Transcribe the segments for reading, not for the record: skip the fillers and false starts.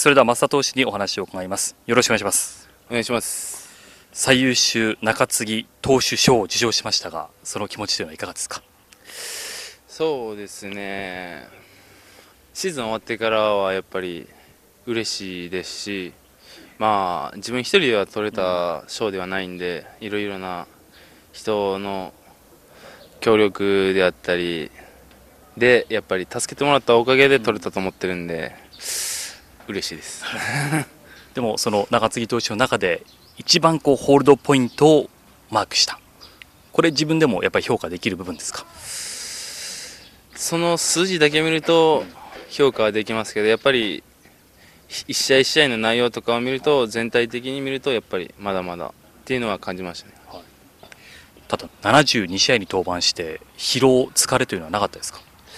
それでは増田投手にお話を伺います。よろしくお願いします。 お願いします。 最優秀中継ぎ投手賞を受賞しましたが、その気持ちというのはいかがですか？ そうですね、シーズン終わってからはやっぱり嬉しいですし、自分一人では取れた賞ではないんで、いろいろな人の協力であったりでやっぱり助けてもらったおかげで取れたと思ってるんで、嬉しいですでもその中継ぎ投手の中で一番ホールドポイントをマークした、これ自分でもやっぱり評価できる部分ですか？ その数字だけ見ると評価はできますけど、やっぱり一試合一試合の内容とかを見ると、全体的に見るとやっぱりまだまだっていうのは感じましたね。 ただ72試合に登板して疲労疲れというのはなかったですか？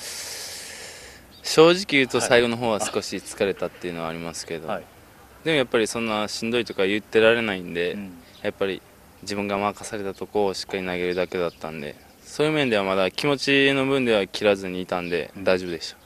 正直言うと最後の方は少し疲れたっていうのはありますけど、 はい、 でもやっぱりそんなしんどいとか言ってられないんで、やっぱり自分が任されたところをしっかり投げるだけだったんで、そういう面ではまだ気持ちの分では切らずにいたんで大丈夫でした、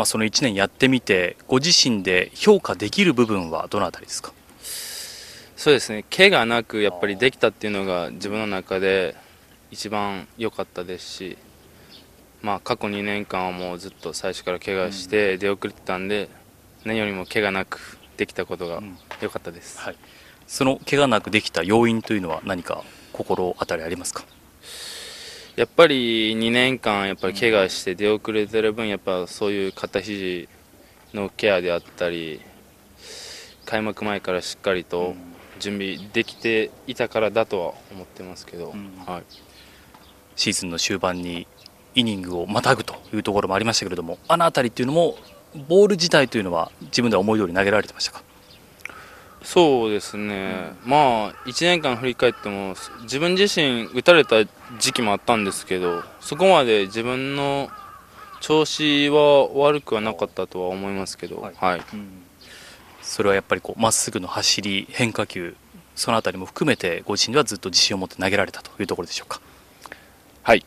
その1年やってみてご自身で評価できる部分はどのあたりですか？ そうですね、怪我なくやっぱりできたっていうのが自分の中で一番良かったですし、過去2年間はもうずっと最初から怪我して出遅れてたんで、何よりも怪我なくできたことが良かったです、 その怪我なくできた要因というのは何か心当たりありますか？ やっぱり2年間やっぱり怪我して出遅れてる分、やっぱそういう肩肘のケアであったり、開幕前からしっかりと準備できていたからだとは思ってますけど、 シーズンの終盤にイニングをまたぐというところもありましたけれども、あのあたりというのもボール自体というのは自分では思い通り投げられてましたか？ そうですね、1年間振り返っても自分自身打たれた時期もあったんですけど、そこまで自分の調子は悪くはなかったとは思いますけど、 それはやっぱりまっすぐの走り、変化球、そのあたりも含めてご自身ではずっと自信を持って投げられたというところでしょうか？ はい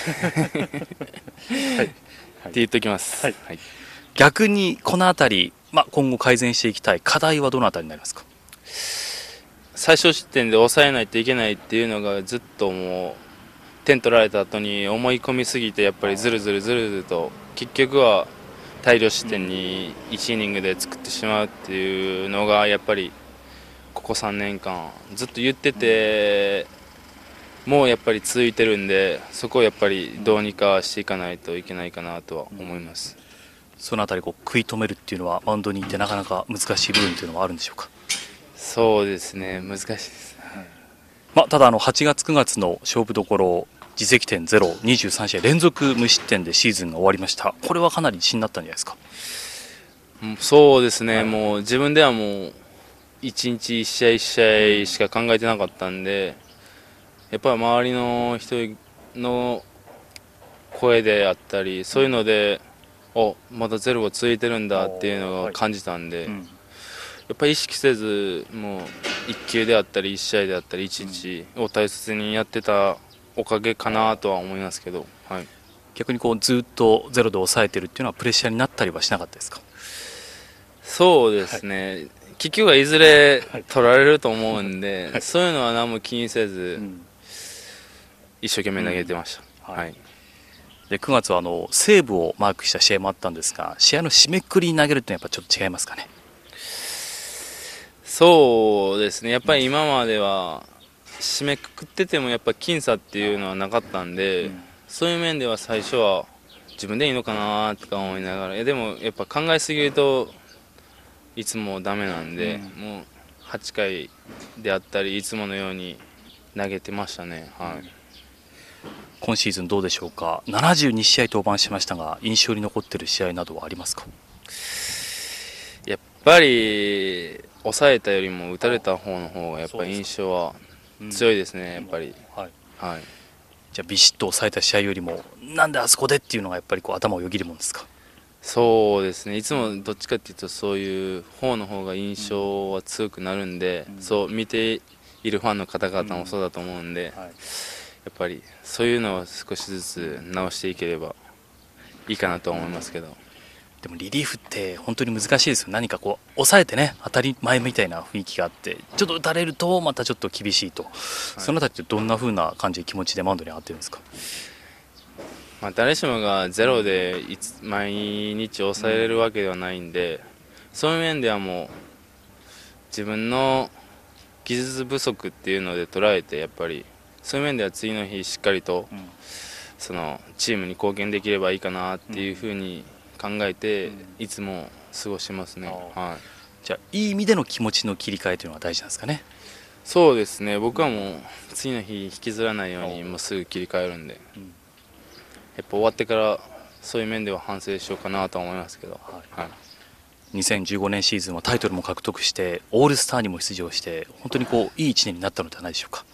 って言っておきます、 逆にこのあたり、今後改善していきたい課題はどのあたりになりますか？ 最小失点で抑えないといけないっていうのがずっともう点取られた後に思い込みすぎて、やっぱりずるずると結局は大量失点に1イニングで作ってしまうっていうのがやっぱりここ3年間ずっと言ってて、もうやっぱり続いてるんで、そこをやっぱりどうにかしていかないといけないかなとは思います、 そのあたり食い止めるっていうのはマウンドに行ってなかなか難しい部分というのはあるんでしょうか？ そうですね、難しいです、 ただ8月9月の勝負どころ、自責点ゼロ、23試合連続無失点でシーズンが終わりました。これはかなり自信になったんじゃないですか？ そうですね、もう自分ではもう1日1試合1試合しか考えてなかったんで、やっぱり周りの人の声であったり、そういうのでまだゼロが続いてるんだっていうのが感じたんで、やっぱり意識せず、もう1球であったり1試合であったり1日を大切にやってたおかげかなとは思いますけど、 逆にずっとゼロで抑えてるっていうのはプレッシャーになったりはしなかったですか？ そうですね、結局はいずれ取られると思うんで、そういうのは何も気にせず、一生懸命投げてました、 で9月はセーブをマークした試合もあったんですが、試合の締めくくりに投げるってやっぱちょっと違いますかね？ そうですね、やっぱり今までは締めくくっててもやっぱ僅差っていうのはなかったんで、そういう面では最初は自分でいいのかなとか思いながら、でもやっぱ考えすぎるといつもダメなんで、もう8回であったりいつものように投げてましたね、 今シーズンどうでしょうか？72試合登板しましたが、印象に残っている試合などはありますか？ やっぱり抑えたよりも打たれた方の方がやっぱり印象は強いですね、やっぱり。 じゃあビシッと抑えた試合よりもなんであそこでっていうのがやっぱり頭をよぎるもんですか？ そうですね、いつもどっちかっていうとそういう方の方が印象は強くなるんで、そう見ているファンの方々もそうだと思うんで、やっぱりそういうのを少しずつ直していければいいかなと思いますけど。 でもリリーフって本当に難しいですよ。何かこう抑えてね当たり前みたいな雰囲気があって、ちょっと打たれるとまたちょっと厳しいと、そのあたりってどんな風な感じ気持ちでマウンドに上がってるんですか？ 誰しもがゼロで毎日抑えれるわけではないんで、そういう面ではもう自分の技術不足っていうので捉えて、やっぱりそういう面では次の日しっかりと、そのチームに貢献できればいいかなっていうふうに考えて、いつも過ごしてますね。はい、 じゃあいい意味での気持ちの切り替えというのは大事なんですかね？ そうですね、僕はもう次の日引きずらないようにもうすぐ切り替えるんで、やっぱ終わってからそういう面では反省しようかなとは思いますけど、はい、 2015年シーズンはタイトルも獲得してオールスターにも出場して、本当にこういい1年になったのではないでしょうか？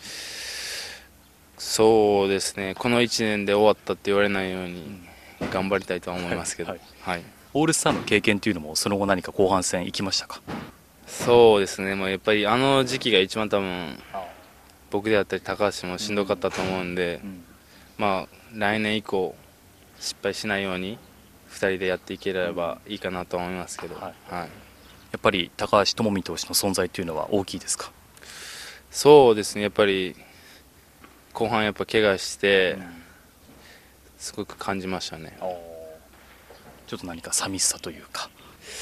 そうですね、この1年で終わったって言われないように頑張りたいとは思いますけど、はい、 オールスターの経験というのもその後何か後半戦行きましたか？ そうですね、もうやっぱりあの時期が一番多分僕であったり高橋もしんどかったと思うんで、来年以降失敗しないように2人でやっていければいいかなと思いますけど、やっぱり高橋智美投手の存在というのは大きいですか？ そうですね、やっぱり後半やっぱ怪我してすごく感じましたね。 ちょっと何か寂しさというか、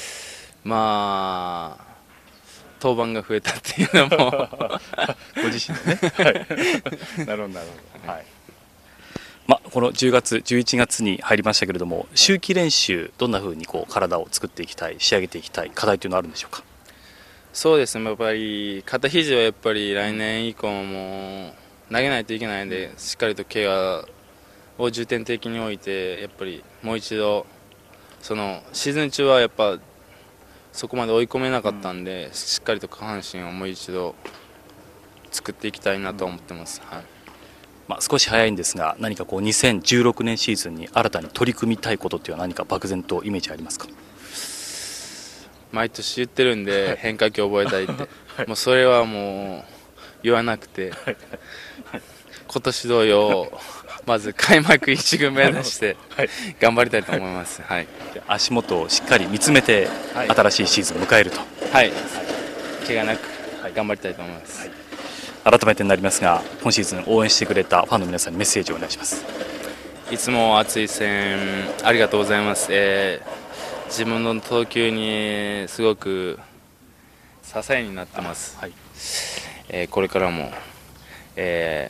登板が増えたっていうのもご自身でねなるほどなるほど、この10月11月に入りましたけれども、秋季練習どんなふうにこう体を作っていきたい、仕上げていきたい課題というのはあるんでしょうか？ そうですね、やっぱり肩肘はやっぱり来年以降も投げないといけないので、しっかりとケアを重点的に置いて、やっぱりもう一度そのシーズン中はやっぱそこまで追い込めなかったんで、しっかりと下半身をもう一度作っていきたいなと思ってます。 少し早いんですが、何かこう2016年シーズンに新たに取り組みたいことっていうのは何か漠然とイメージありますか？ 毎年言ってるんで、変化球覚えたいって、もうそれはもう言わなくて、今年同様まず開幕1軍目指して頑張りたいと思います。 足元をしっかり見つめて新しいシーズンを迎えると、 怪我なく頑張りたいと思います。 改めてになりますが、今シーズン応援してくれたファンの皆さんにメッセージをお願いします。 いつも熱い声援ありがとうございます。自分の投球にすごく支えになってます。これからも、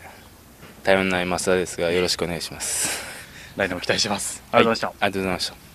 頼りない増田ですがよろしくお願いします。 来年も期待します。ありがとうございました。 ありがとうございました。